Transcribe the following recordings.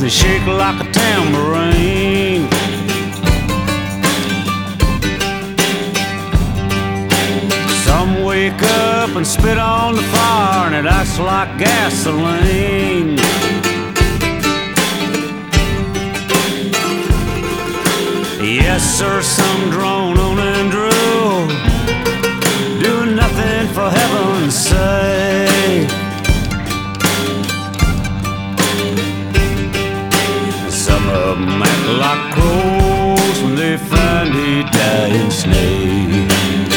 and shake like a tambourine. Some wake up and spit on the fire and it acts like gasoline. Yes, sir, some drone on and drool, doing nothing for heaven's sake. Some of them act like crows when they find a dying snake.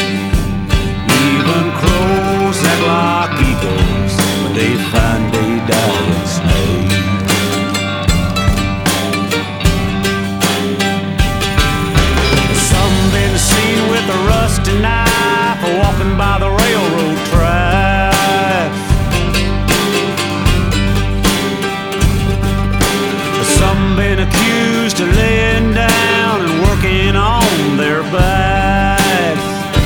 Even crows act like eagles when they find a dying snake. Seen with a rusty knife walking by the railroad tracks. Some been accused of laying down and working on their backs.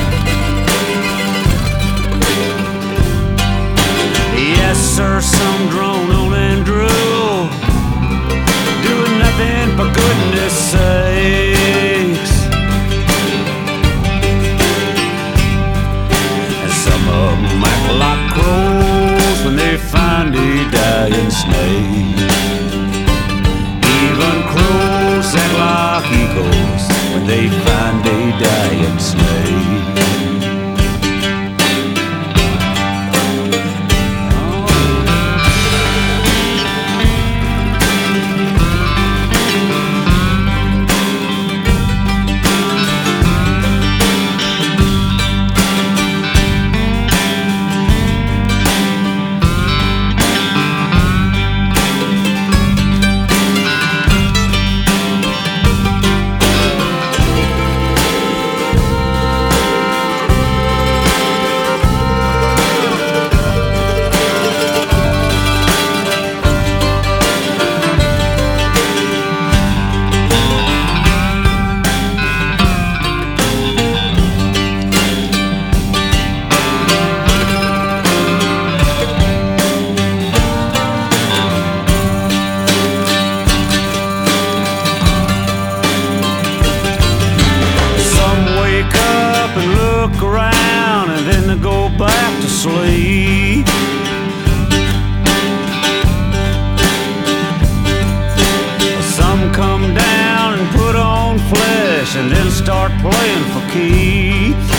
Yes, sir, some drone on and drool, doing nothing for goodness sakes. Act like crows when they find a dying snake. Even crows act like eagles when they find a dying snake. Around and then they go back to sleep. Some come down and put on flesh and then start playing for keeps.